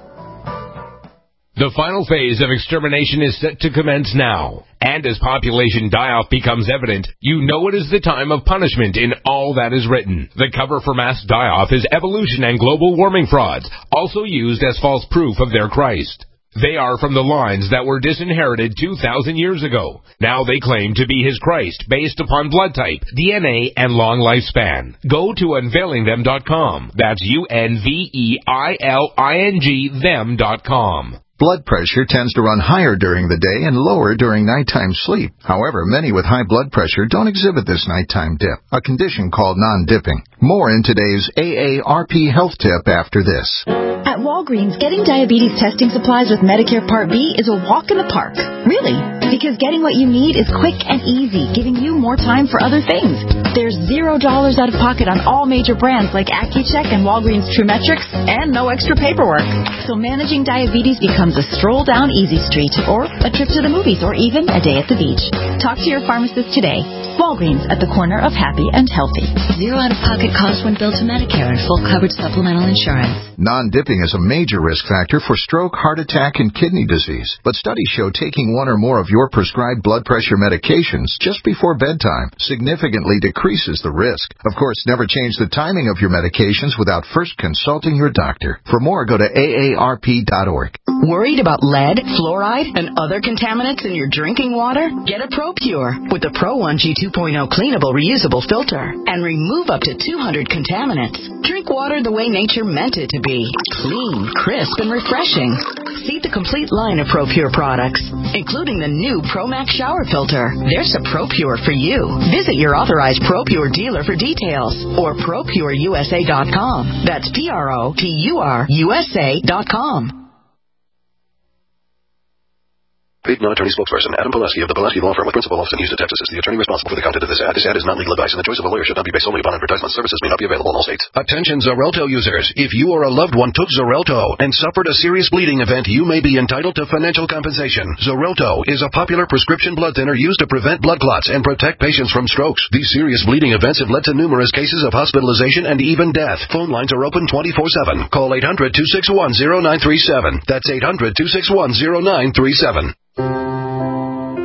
The final phase of extermination is set to commence now. And as population die-off becomes evident, you know it is the time of punishment in all that is written. The cover for mass die-off is evolution and global warming frauds, also used as false proof of their Christ. They are from the lines that were disinherited two thousand years ago. Now they claim to be his Christ based upon blood type, D N A, and long lifespan. Go to unveiling them dot com. That's U N V E I L I N G them dot com. Blood pressure tends to run higher during the day and lower during nighttime sleep. However, many with high blood pressure don't exhibit this nighttime dip, a condition called non-dipping. More in today's A A R P health tip after this. At Walgreens, getting diabetes testing supplies with Medicare Part B is a walk in the park. Really. Because getting what you need is quick and easy, giving you more time for other things. There's zero dollars out of pocket on all major brands like Accu-Check and Walgreens TrueMetrics, and no extra paperwork. So managing diabetes becomes a stroll down Easy Street, or a trip to the movies, or even a day at the beach. Talk to your pharmacist today. Walgreens, at the corner of happy and healthy. Zero out-of-pocket cost when billed to Medicare and full coverage supplemental insurance. Non-dipping is a major risk factor for stroke, heart attack, and kidney disease. But studies show taking one or more of your prescribed blood pressure medications just before bedtime significantly decreases the risk. Of course, never change the timing of your medications without first consulting your doctor. For more, go to A A R P dot org. Worried about lead, fluoride, and other contaminants in your drinking water? Get a ProPure with the Pro one G two point oh cleanable reusable filter and remove up to two hundred contaminants. Drink water the way nature meant it to be. Clean, crisp, and refreshing. See the complete line of ProPure products, including the new ProMax shower filter. There's a ProPure for you. Visit your authorized ProPure dealer for details or Pro Pure U S A dot com. That's P R O P U R U S A dot com. Paid non-attorney spokesperson Adam Pulaski of the Pulaski Law Firm with principal office in Houston, Texas, is the attorney responsible for the content of this ad. This ad is not legal advice, and the choice of a lawyer should not be based solely upon advertisement. Services may not be available in all states. Attention Xarelto users. If you or a loved one took Xarelto and suffered a serious bleeding event, you may be entitled to financial compensation. Xarelto is a popular prescription blood thinner used to prevent blood clots and protect patients from strokes. These serious bleeding events have led to numerous cases of hospitalization and even death. Phone lines are open twenty-four seven. Call eight hundred, two six one, zero nine three seven. That's eight hundred, two six one, zero nine three seven.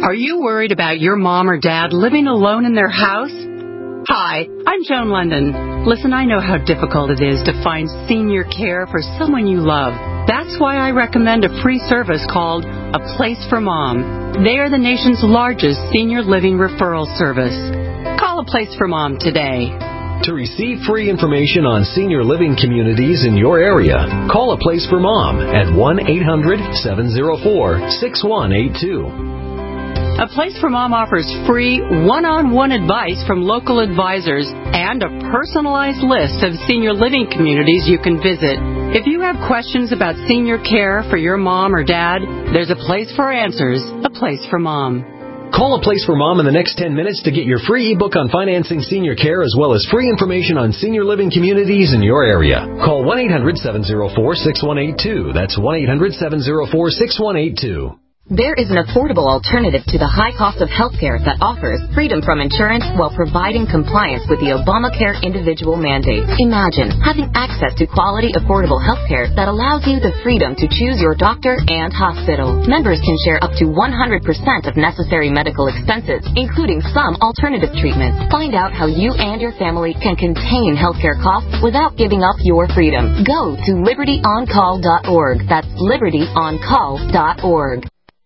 Are you worried about your mom or dad living alone in their house? Hi, I'm Joan London. Listen, I know how difficult it is to find senior care for someone you love. That's why I recommend a free service called A Place for Mom. They are the nation's largest senior living referral service. Call A Place for Mom today. To receive free information on senior living communities in your area, call A Place for Mom at one eight hundred seven oh four six one eight two. A Place for Mom offers free one-on-one advice from local advisors and a personalized list of senior living communities you can visit. If you have questions about senior care for your mom or dad, there's a place for answers, A Place for Mom. Call A Place for Mom in the next ten minutes to get your free ebook on financing senior care as well as free information on senior living communities in your area. Call one eight hundred seven oh four six one eight two. That's one eight hundred seven oh four six one eight two. There is an affordable alternative to the high cost of healthcare that offers freedom from insurance while providing compliance with the Obamacare individual mandate. Imagine having access to quality, affordable healthcare that allows you the freedom to choose your doctor and hospital. Members can share up to one hundred percent of necessary medical expenses, including some alternative treatments. Find out how you and your family can contain healthcare costs without giving up your freedom. Go to liberty on call dot org. That's liberty on call dot org.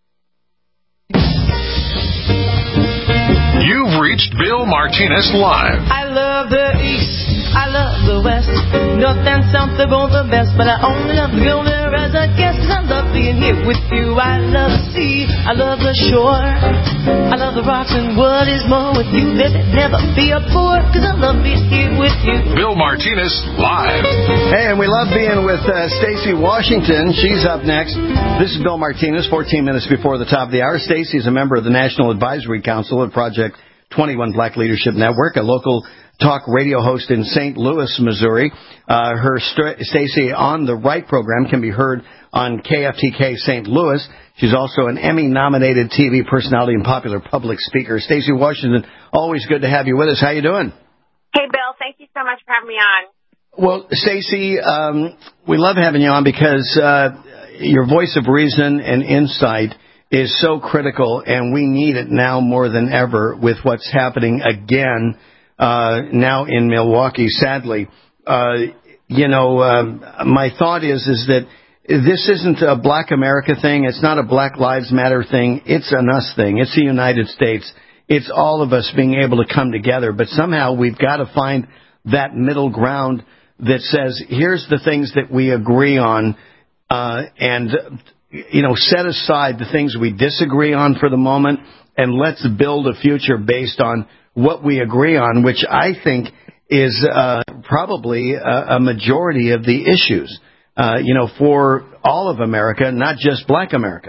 You've reached Bill Martinez Live. I love the East, I love the West, North and South, they're both the best, but I only love to go there as a guest, 'cause I love being here with you. I love the sea, I love the shore, I love the rocks, and what is more, with you there'd never be a bore, 'cause I love being here with you. Bill Martinez Live. Hey, and we love being with uh, Stacy Washington. She's up next. This is Bill Martinez, fourteen minutes before the top of the hour. Stacy is a member of the National Advisory Council at Project twenty-one Black Leadership Network, a local talk radio host in Saint Louis, Missouri. Uh, her St- Stacy on the Right program can be heard on K F T K Saint Louis. She's also an Emmy-nominated T V personality and popular public speaker. Stacy Washington, always good to have you with us. How you doing? Hey, Bill. Thank you so much for having me on. Well, Stacy, um, we love having you on because uh, your voice of reason and insight is so critical, and we need it now more than ever with what's happening again uh, now in Milwaukee, sadly. Uh, you know, uh, my thought is is that this isn't a Black America thing. It's not a Black Lives Matter thing. It's an us thing. It's the United States. It's all of us being able to come together. But somehow we've got to find that middle ground that says, here's the things that we agree on, uh, and you know, set aside the things we disagree on for the moment, and let's build a future based on what we agree on, which I think is uh, probably a, a majority of the issues, uh, you know, for all of America, not just Black America.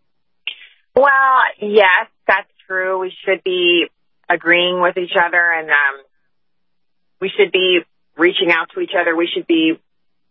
Well, yes, that's true. We should be agreeing with each other, and um, we should be reaching out to each other. We should be,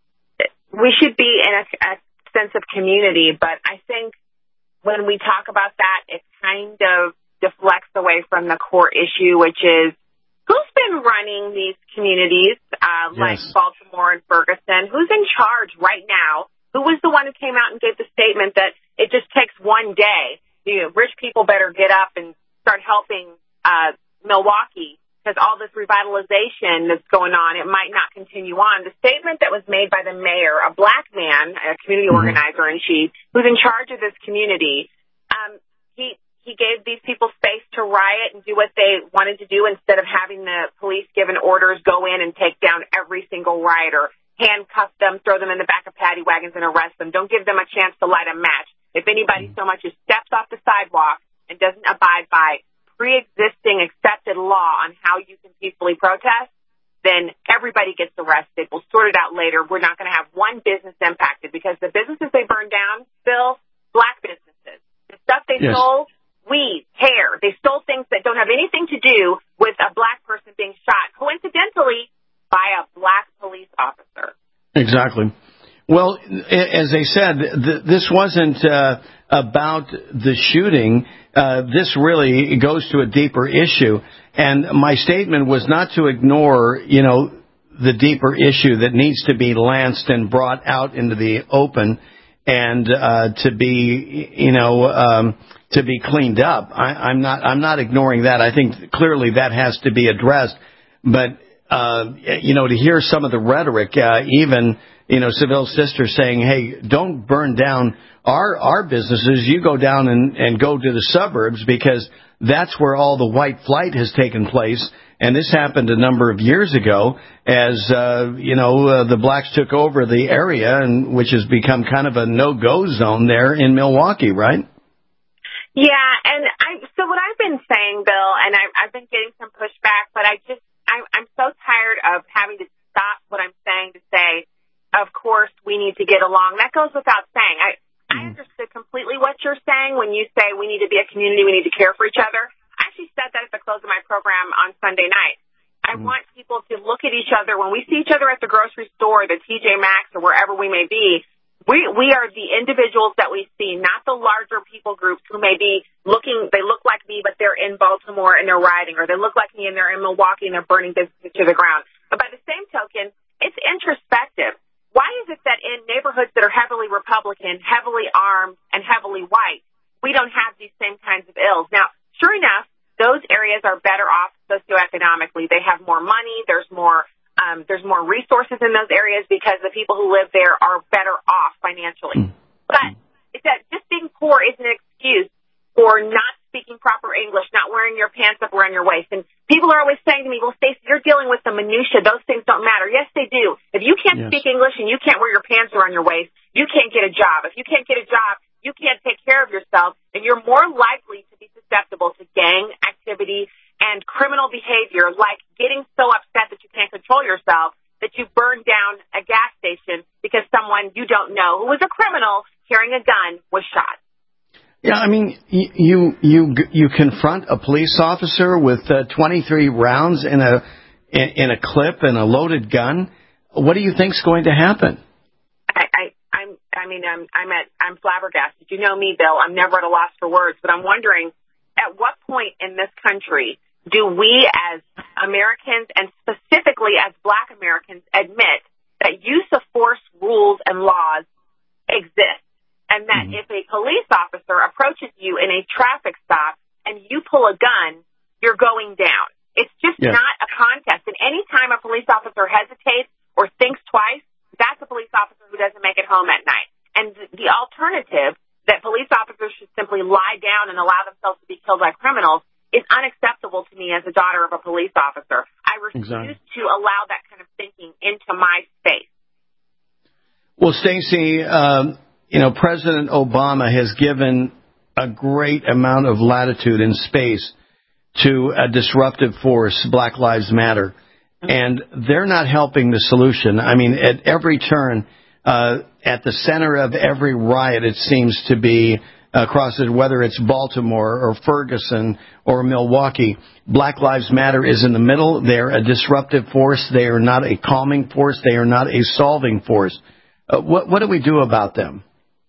we should be in a, a sense of community, but I think when we talk about that, it kind of deflects away from the core issue, which is who's been running these communities, uh, yes. like Baltimore and Ferguson? Who's in charge right now? Who was the one who came out and gave the statement that it just takes one day? You know, rich people better get up and start helping uh, Milwaukee, because all this revitalization that's going on, it might not continue on. The statement that was made by the mayor, a Black man, a community mm-hmm. organizer in chief, who's in charge of this community, um, he he gave these people space to riot and do what they wanted to do instead of having the police given orders go in and take down every single rioter, handcuff them, throw them in the back of paddy wagons and arrest them. Don't give them a chance to light a match. If anybody so much as steps off the sidewalk and doesn't abide by pre-existing accepted law on how you can peacefully protest, then everybody gets arrested. We'll sort it out later. We're not going to have one business impacted, because the businesses they burn down, Bill, Black businesses. The stuff they yes. stole, weed, hair. They stole things that don't have anything to do with a Black person being shot, coincidentally, by a Black police officer. Exactly. Well, as they said, th- this wasn't uh, about the shooting. Uh, this really goes to a deeper issue. And my statement was not to ignore, you know, the deeper issue that needs to be lanced and brought out into the open, and uh, to be, you know, um, to be cleaned up. I, I'm not I'm not ignoring that. I think clearly that has to be addressed. But, uh, you know, to hear some of the rhetoric, uh, even, you know, Seville's sister saying, hey, don't burn down our our businesses. You go down and, and go to the suburbs because that's where all the white flight has taken place. And this happened a number of years ago as, uh, you know, uh, the blacks took over the area, and which has become kind of a no-go zone there in Milwaukee, right? Yeah, and I, so what I've been saying, Bill, and I, I've been getting some pushback, but I just, I'm, I'm so tired of having to stop what I'm saying to say, of course, we need to get along. That goes without saying. I, I understood completely what you're saying when you say we need to be a community, we need to care for each other. I actually said that at the close of my program on Sunday night. I mm. want people to look at each other when we see each other at the grocery store, the T J Maxx, or wherever we may be. We we are the individuals that we see, not the larger people groups who may be looking, they look like me, but they're in Baltimore and they're rioting, or they look like me and they're in Milwaukee and they're burning businesses to the ground. But by the same token, it's introspective. Why is it that in neighborhoods that are heavily Republican, heavily armed, and heavily white, we don't have these same kinds of ills? Now, sure enough, those areas are better off socioeconomically. They have more money. There's more um, there's more resources in those areas because the people who live there are better off financially. But it's that just being poor is an excuse for not speaking proper English, not wearing your pants up around your waist. And people are always saying to me, well, Stacey, you're dealing with the minutia. Those things don't matter. Yes, they do. If you can't yes. speak English and you can't wear your pants around your waist, you can't get a job. If you can't get a job, you can't take care of yourself, and you're more likely to be susceptible to gang activity and criminal behavior, like getting so upset that you can't control yourself that you burn down a gas station because someone you don't know who was a criminal carrying a gun was shot. Yeah, I mean, you you you confront a police officer with uh, twenty-three rounds in a in a clip and a loaded gun. What do you think's going to happen? I, I I'm I mean I'm I'm at I'm flabbergasted. You know me, Bill. I'm never at a loss for words, but I'm wondering at what point in this country do we as Americans and specifically as Black Americans admit that use of force rules and laws exist? And that mm-hmm. if a police officer approaches you in a traffic stop and you pull a gun, you're going down. It's just yes. not a contest. And any time a police officer hesitates or thinks twice, that's a police officer who doesn't make it home at night. And the alternative, that police officers should simply lie down and allow themselves to be killed by criminals, is unacceptable to me as a daughter of a police officer. I refuse exactly. to allow that kind of thinking into my space. Well, Stacey, um, you know, President Obama has given a great amount of latitude and space to a disruptive force, Black Lives Matter, and they're not helping the solution. I mean, at every turn, uh, at the center of every riot, it seems to be across it, whether it's Baltimore or Ferguson or Milwaukee, Black Lives Matter is in the middle. They're a disruptive force. They are not a calming force. They are not a solving force. Uh, what, what do we do about them?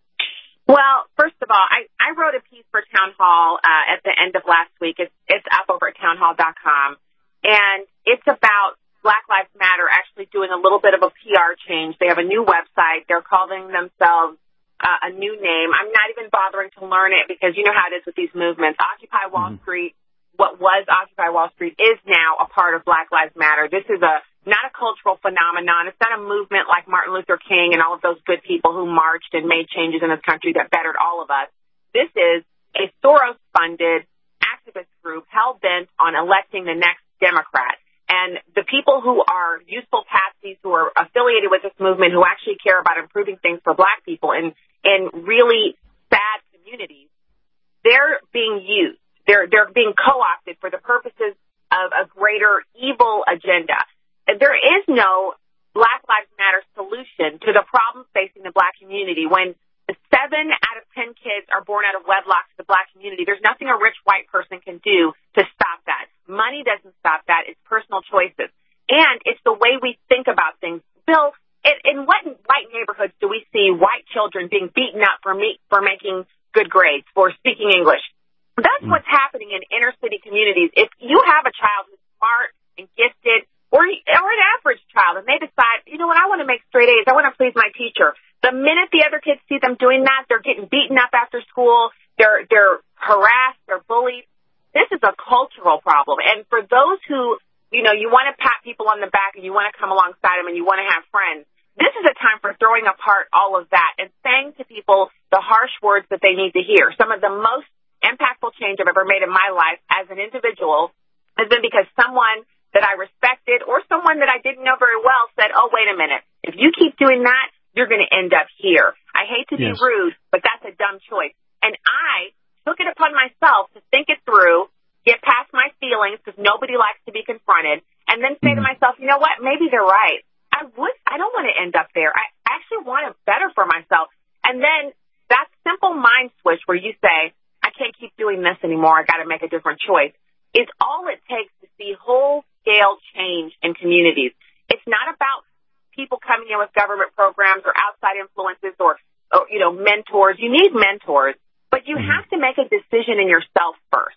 Well, first of all, I, I wrote a piece for Town Hall uh, at the end of last week. It's, it's up over at town hall dot com, and it's about Black Lives Matter actually doing a little bit of a P R change. They have a new website. They're calling themselves uh, a new name. I'm not even bothering to learn it because you know how it is with these movements. Occupy Wall mm-hmm. Street, what was Occupy Wall Street, is now a part of Black Lives Matter. This is a not a cultural phenomenon. It's not a movement like Martin Luther King and all of those good people who marched and made changes in this country that bettered all of us. This is a Soros-funded activist group hell-bent on electing the next Democrat. And the people who are useful patsies who are affiliated with this movement, who actually care about improving things for Black people in, in really sad communities, they're being used. They're, they're being co-opted for the purposes of a greater evil agenda. There is no Black Lives Matter solution to the problems facing the Black community. When seven out of ten kids are born out of wedlock to the Black community, there's nothing a rich white person can do to stop that. Money doesn't stop that. It's personal choices. And it's the way we think about things. Bill, in, in what white neighborhoods do we see white children being beaten up for, me, for making good grades, for speaking English? That's mm. what's happening in inner city communities. If you have a child who's smart and gifted, Or, or an average child, and they decide, you know what, I want to make straight A's. I want to please my teacher. The minute the other kids see them doing that, they're getting beaten up after school. They're they're you know, you want to pat people on the back and you want to come alongside them and you want to have friends. This is a time for throwing apart all of that and saying to people the harsh words that they need to hear. Some of the most impactful change I've ever made in my life as an individual has been because someone that I respected or someone that I didn't know very well said, oh, wait a minute, if you keep doing that, you're going to end up here. I hate to Yes. be rude, but that's a dumb choice. And I took it upon myself to think it through, get past my feelings because nobody likes to be confronted, and then say mm-hmm. to myself, you know what, maybe they're right. I would, I don't want to end up there. I actually want it better for myself. And then that simple mind switch where you say, I can't keep doing this anymore, I got to make a different choice, is all it takes to see whole-scale change in communities. It's not about people coming in with government programs or outside influences or, or you know, mentors. You need mentors, but you have to make a decision in yourself first.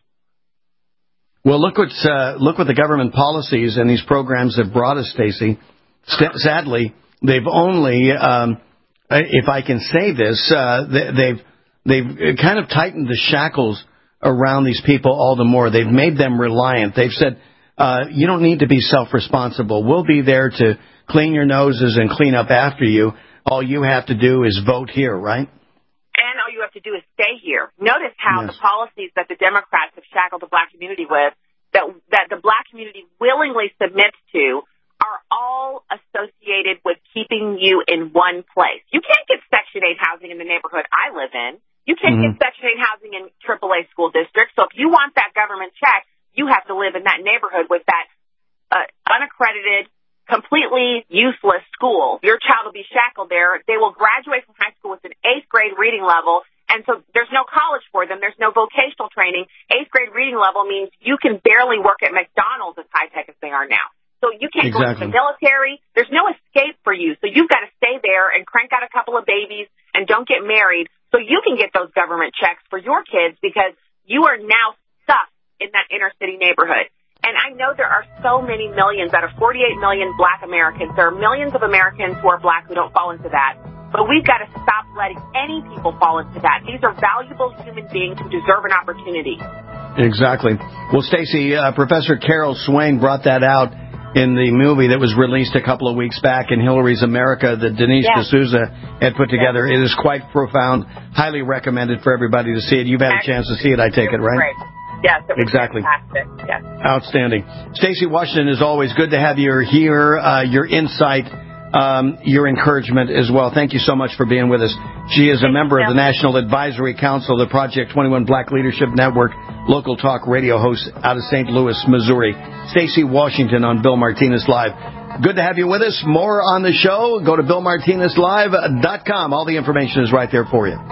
Well, look what's uh, look what the government policies and these programs have brought us, Stacey. St- sadly, they've only, um, if I can say this, uh, they, they've they've kind of tightened the shackles around these people all the more. They've made them reliant. They've said, uh, you don't need to be self-responsible. We'll be there to clean your noses and clean up after you. All you have to do is vote here, right? And all you have to do is stay here. Notice how Yes. the policies that the Democrats have shackled the black community with, that that the black community willingly submits to, are all associated with keeping you in one place. You can't get Section eight housing in the neighborhood I live in. You can't Mm-hmm. get Section eight housing in triple A school districts. So if you want that government check, you have to live in that neighborhood with that uh, unaccredited, completely useless school. Your child will be shackled there. They will graduate from high school with an eighth grade reading level, and so there's no college for them. There's no vocational training. Eighth grade reading level means you can barely work at McDonald's as high-tech as they are now. So you can't Exactly. go to the military. There's no escape for you. So you've got to stay there and crank out a couple of babies and don't get married so you can get those government checks for your kids because you are now stuck in that inner city neighborhood. And I know there are so many millions out of forty-eight million black Americans. There are millions of Americans who are black who don't fall into that. But we've got to stop letting any people fall into that. These are valuable human beings who deserve an opportunity. Exactly. Well, Stacey, uh, Professor Carol Swain brought that out in the movie that was released a couple of weeks back in Hillary's America that Denise Yeah. D'Souza had put together. It is quite profound. Highly recommended for everybody to see it. You've had a chance to see it, I take it, right? Great. Yes, it was Exactly. fantastic. Yes. Outstanding. Stacey Washington, is always good to have you here, uh, your insight, um, your encouragement as well. Thank you so much for being with us. She is a member of the National Advisory Council of the Project twenty-one Black Leadership Network, local talk radio host out of Saint Louis, Missouri. Stacey Washington on Bill Martinez Live. Good to have you with us. More on the show. Go to bill martinez live dot com. All the information is right there for you.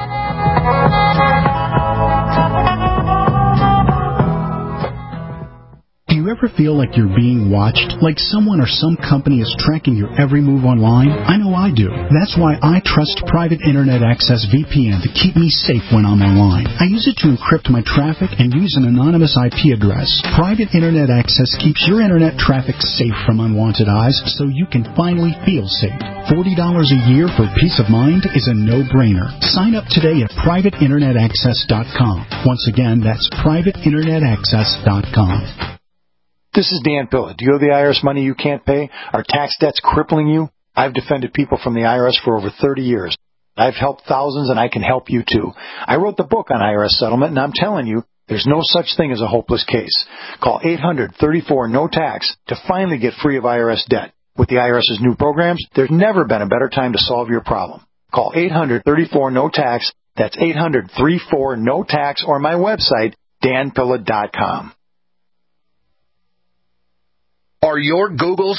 Do you ever feel like you're being watched? Like someone or some company is tracking your every move online? I know I do. That's why I trust Private Internet Access V P N to keep me safe when I'm online. I use it to encrypt my traffic and use an anonymous I P address. Private Internet Access keeps your internet traffic safe from unwanted eyes so you can finally feel safe. forty dollars a year for peace of mind is a no-brainer. Sign up today at private internet access dot com. Once again, that's private internet access dot com. This is Dan Pilla. Do you owe the I R S money you can't pay? Are tax debts crippling you? I've defended people from the I R S for over thirty years. I've helped thousands, and I can help you too. I wrote the book on I R S settlement, and I'm telling you, there's no such thing as a hopeless case. Call eight hundred thirty-four no tax to finally get free of I R S debt. With the IRS's new programs, there's never been a better time to solve your problem. Call eight hundred thirty-four no tax. That's eight hundred thirty-four no tax, or my website, dan pilla dot com. Are your Googles